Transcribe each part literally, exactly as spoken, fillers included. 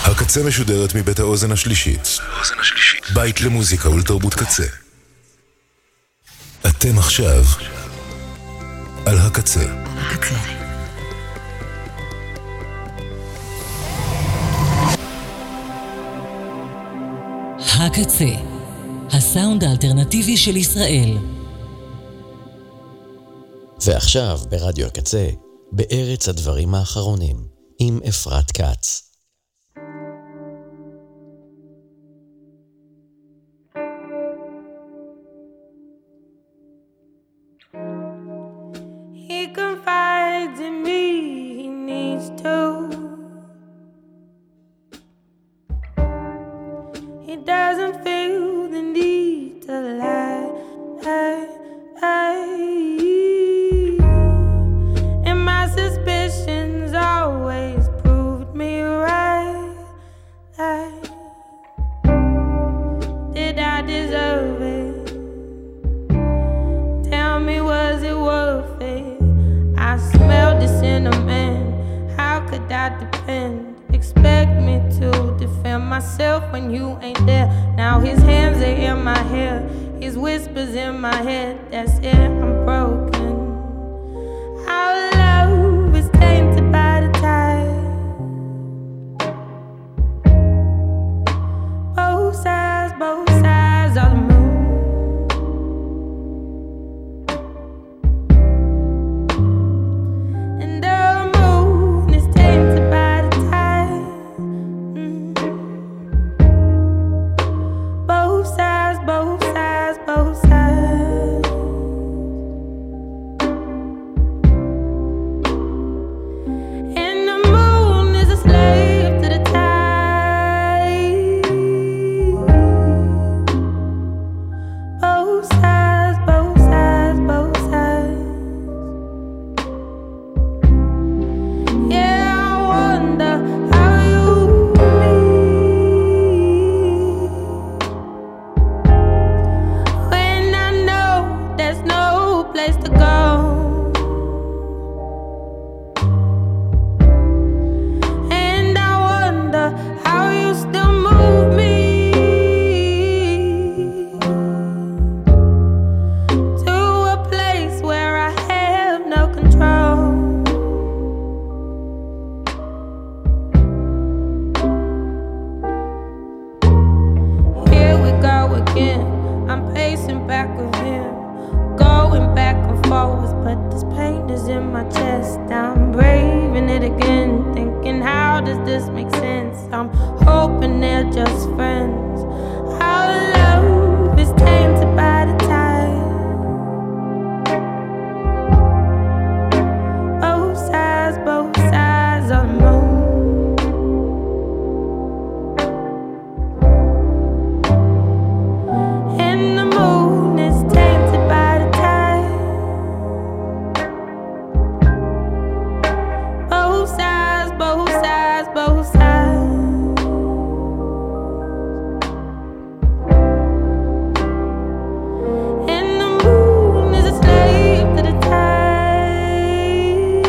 הקצה משודרת מבית האוזן השלישית. בית למוזיקה ולתרבות קצה. אתם עכשיו על הקצה. הקצה. הקצה, הסאונד האלטרנטיבי של ישראל. ועכשיו ברדיו הקצה, בארץ הדברים האחרונים, עם אפרת קץ. He confides in me, he needs to. He doesn't feel the need to lie. I, I, and my suspicions always proved me right. I, did I deserve it? Tell me, was it worth it? I smelled the cinnamon. How could I depend? Expect me to defend myself when you ain't there. Now his hands are in my hair, his whispers in my head. That's it, I'm broken. Our love is tainted by the tide. Both sides, both sides of the moon. And the moon is tainted by the tide. Mm. Both sides, both sides, both sides. And the moon is a slave to the tide. Both sides, both sides, both sides. Yeah, I wonder how you leave when I know there's no place to go. And I wonder how you still move me to a place where I have no control. Here we go again. I'm pacing back with him, going back and forth, but this pain is in my chest. I'm braving it again, thinking, how does this make sense? I'm hoping they're just friends. Our love is tainted by the tide. Both sides, both sides of the moon. And the moon is tainted by the tide. Both sides, both sides, both sides. And the moon is a slave to the tide.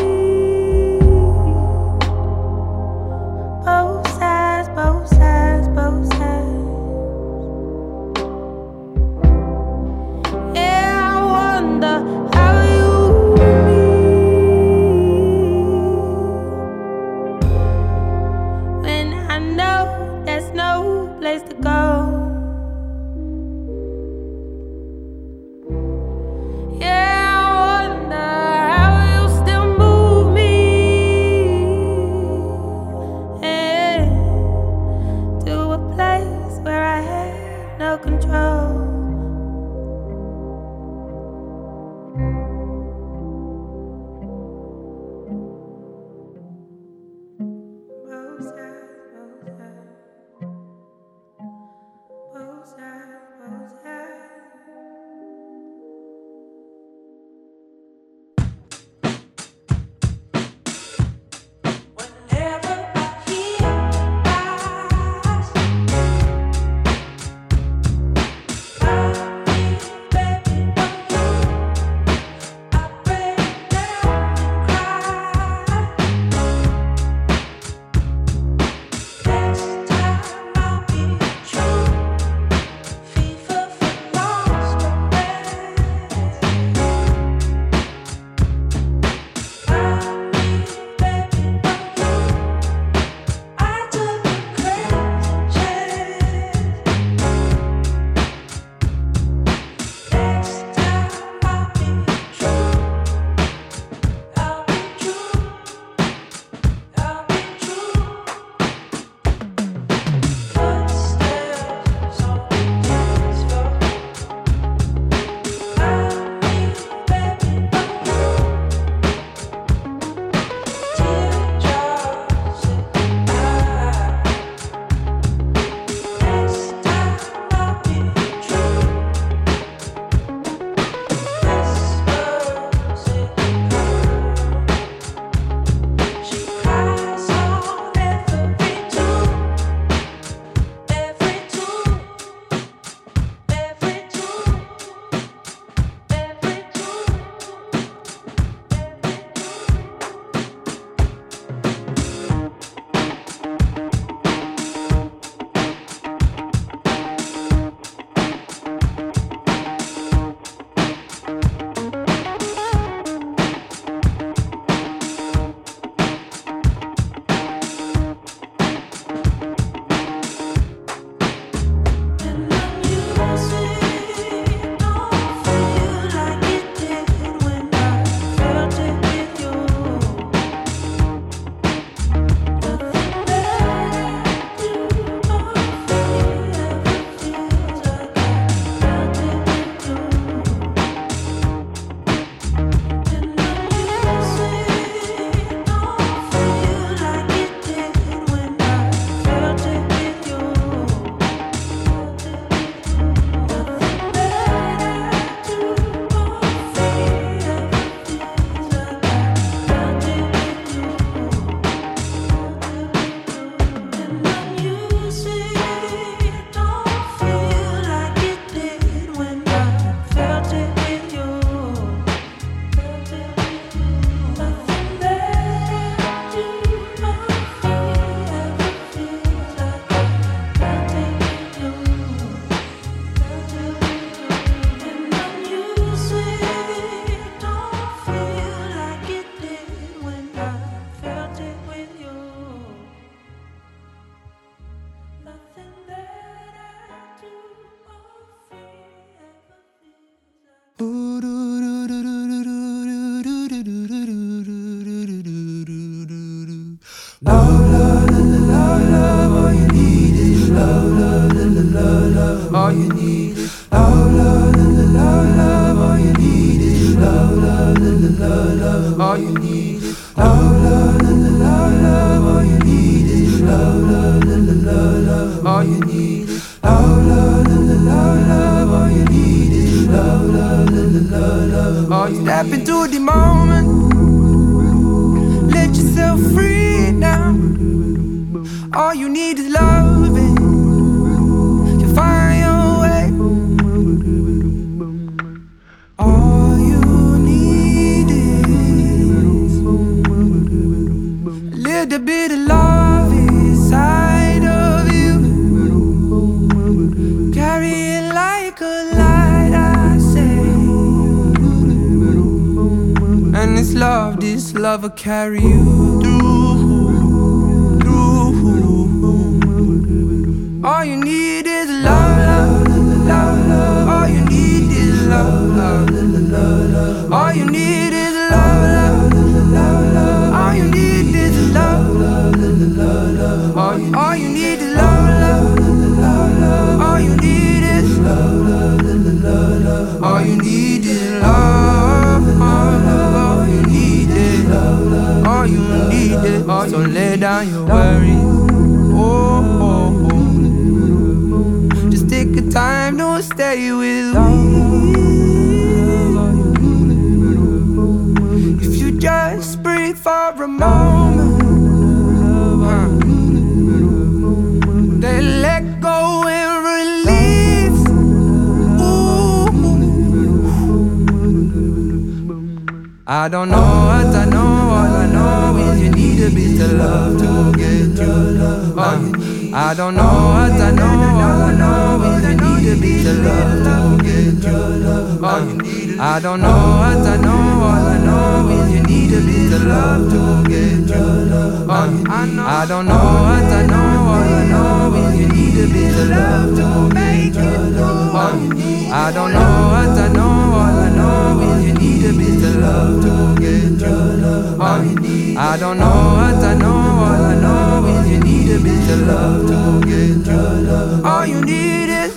Both sides, both sides, both sides. Yeah, I wonder how you leave when I know there's no place to go. Yeah, I wonder how you still move me, yeah, to a place where I have no control. Both sides, both sides. All you need is love, love, love, love, love. All you need is love, love, love, love, love. All you need is love, love, love, love, love. All you need is love, love, love, love, love. All you need is love, love, love, love, love. All you need is love, love, love, love, love. All you step into the moment, let yourself free now. All you need is loving. Find your way. All you need is a little bit of love inside of you. Carry it like a light, I say. And this love, this love will carry you through, through. All you need is love, love, love, love. All you need is love, love, love, love. All you need is love, love, love, love. All you need is love, love, love, love. All you, all you need is love, love, love, love. All you need is love, love, love, love. All you need is love, all you need is love, all you need is. So lay down your worries. Oh, oh, oh. Take a time, don't stay with me. If you just breathe for a moment, uh, then let go and release. Ooh. I don't know what I know, all I know is you need a bit of love to get your love. Uh, I don't know what I know, all I know is you need a bit of love to get your love. Uh, I don't know what I know, all I know is you need a bit of love to get your love. Uh, I don't know what I know, all I know is you need a bit of love to make your love. Uh, I don't know what I know, all I know is you need a bit of love to get your love. Uh, I don't know what I know, all I know is you need a bit of love to get your love. All you need is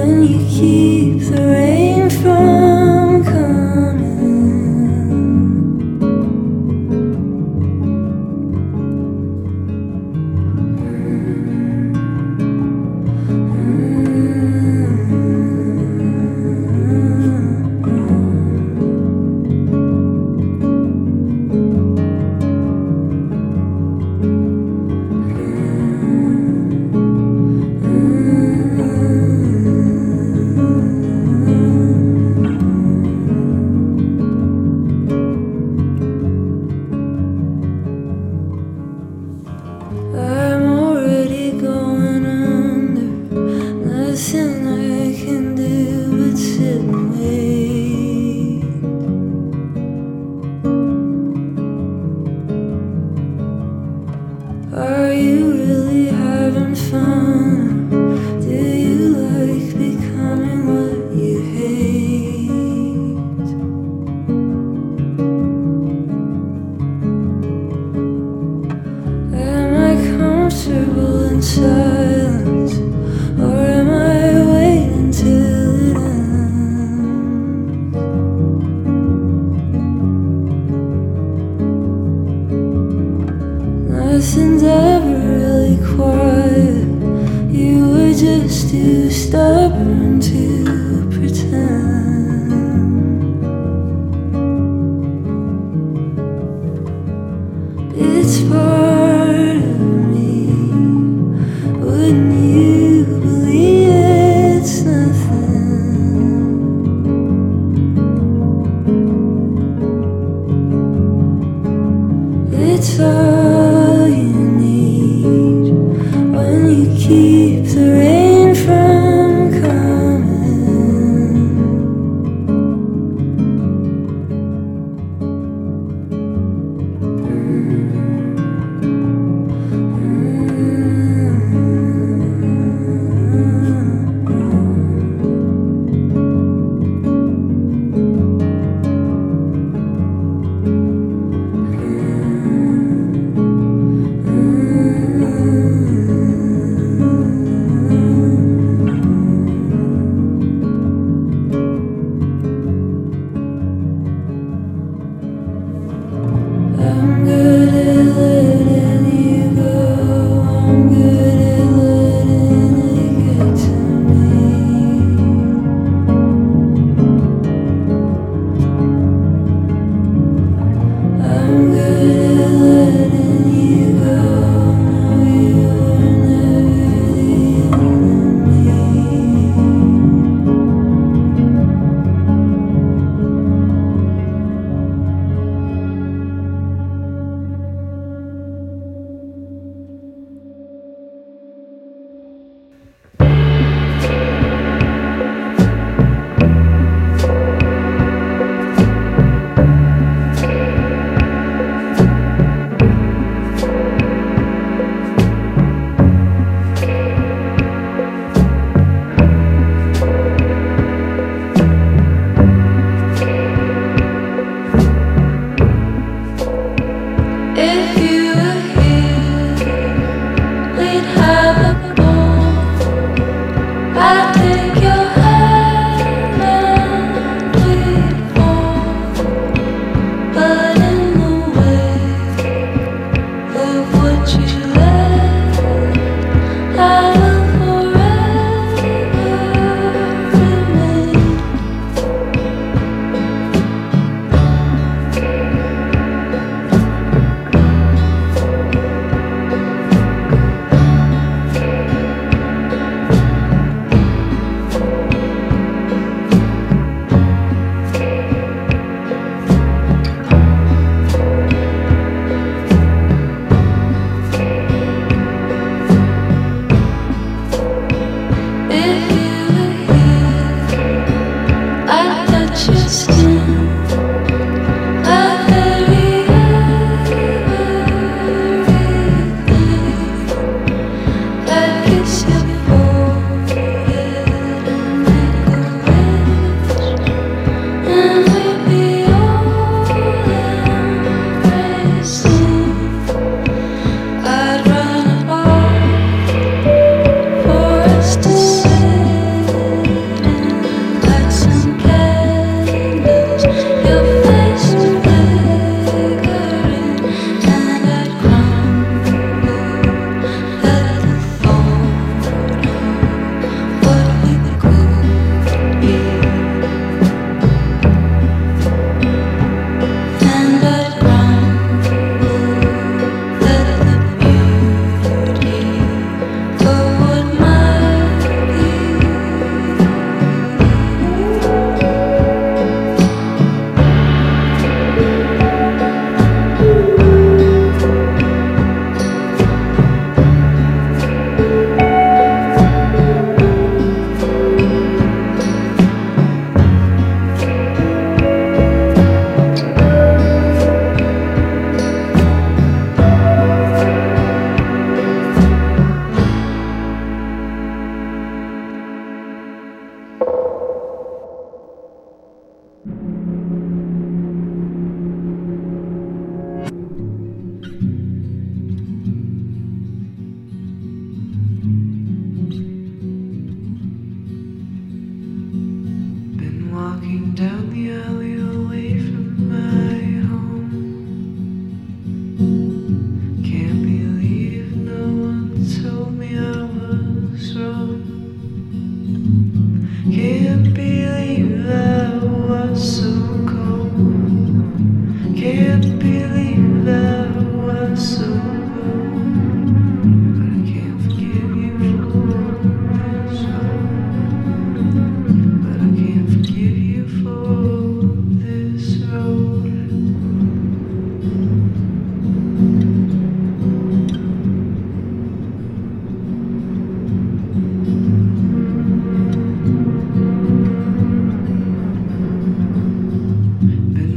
keep the rain from coming. in silence, or am I waiting till it ends? Nothing's ever really quiet. You were just too stubborn to pretend. It's part of me. Wouldn't you believe it's nothing? It's all you need when you keep the rain from coming.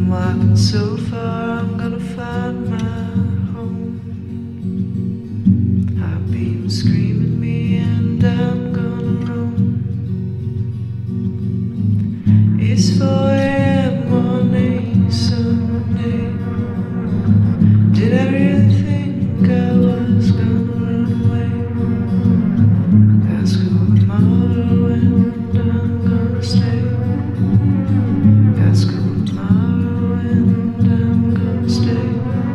walking so far, I'm gonna find my home. I've been screaming me and I'm gonna roam. It's four a.m. morning, Sunday. Did I really think I was gonna run away? That's cool tomorrow and I'm gonna stay. That's cool tomorrow and I'm gonna stay.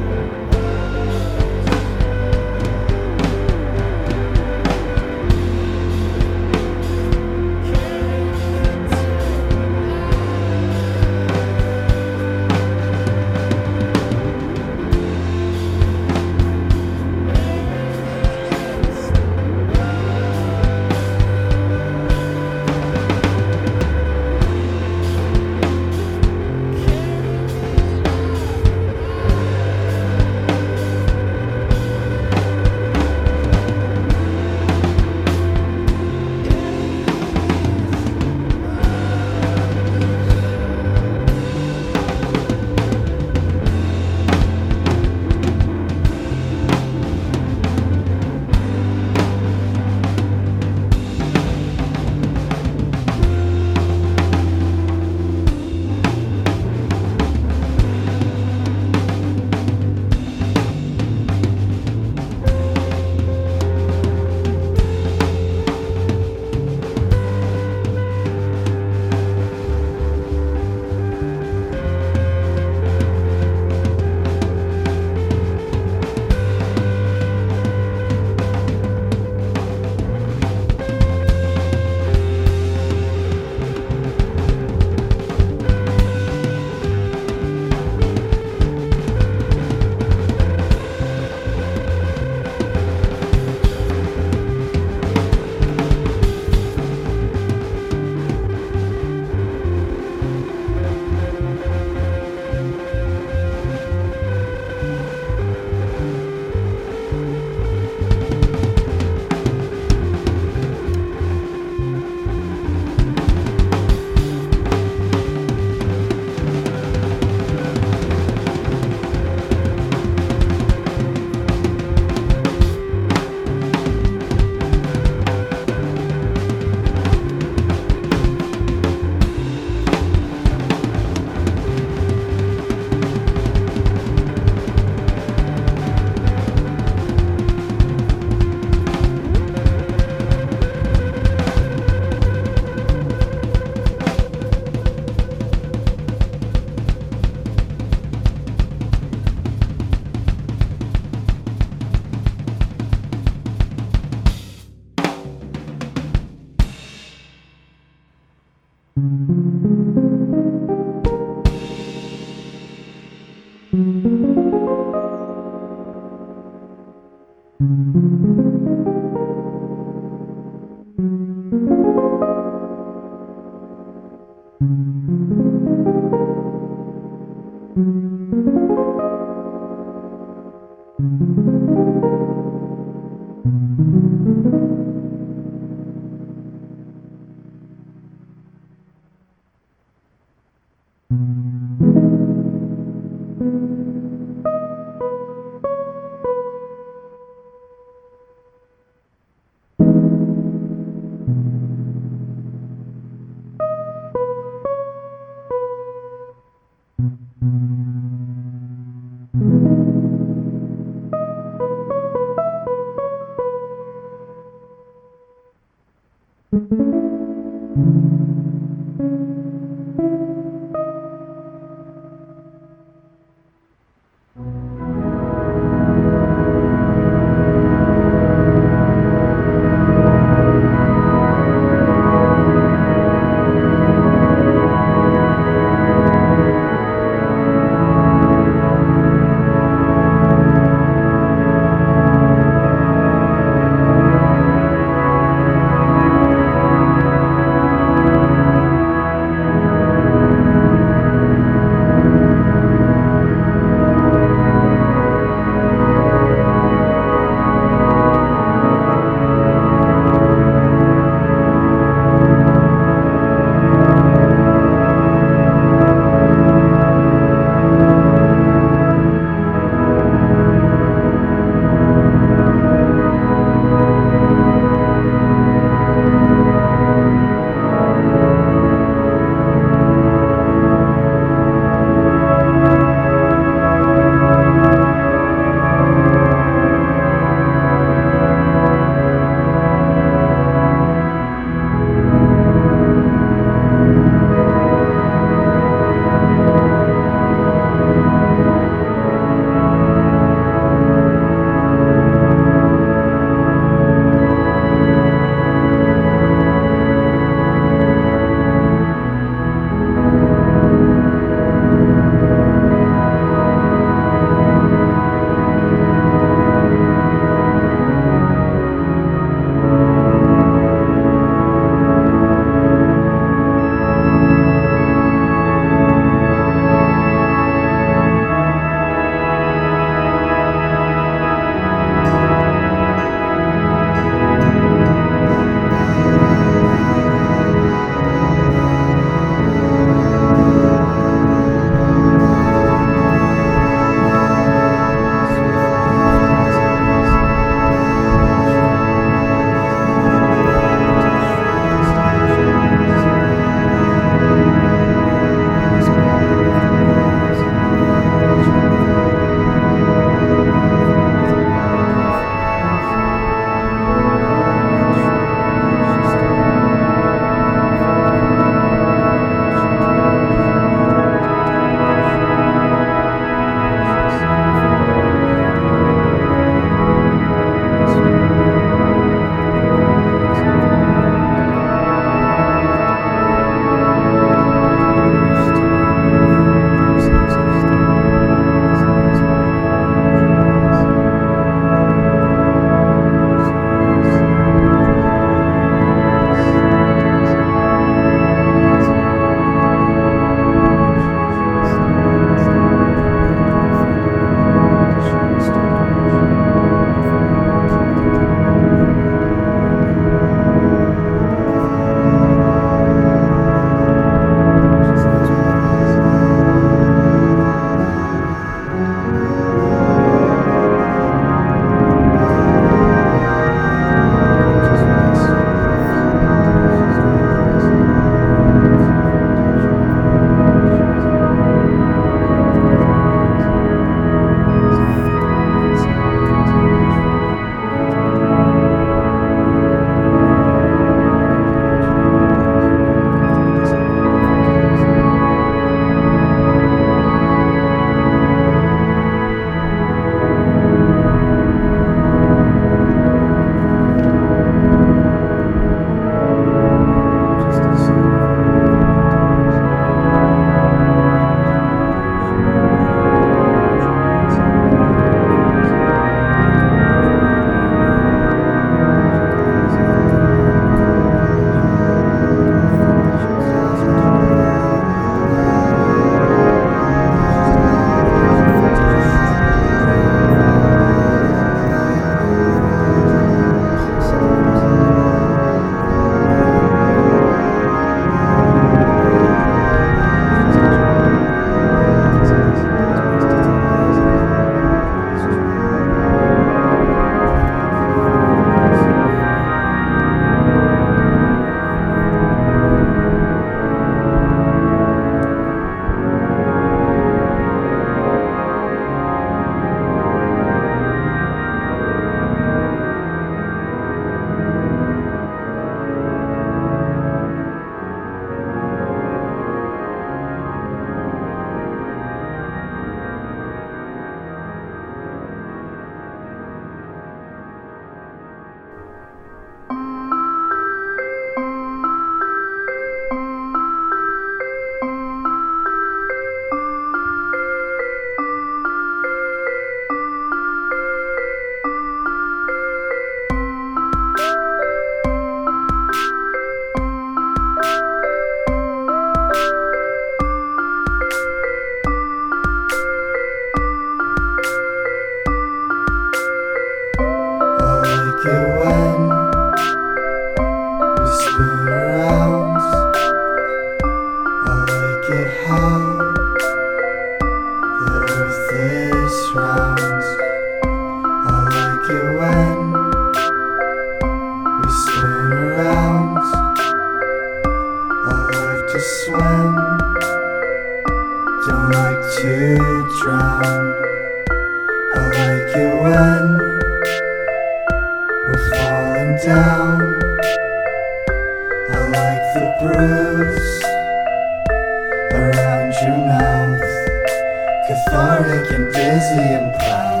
immensely am proud.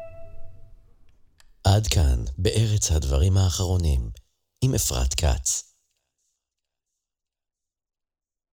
עד כאן בארץ הדברים האחרונים עם אפרת קץ.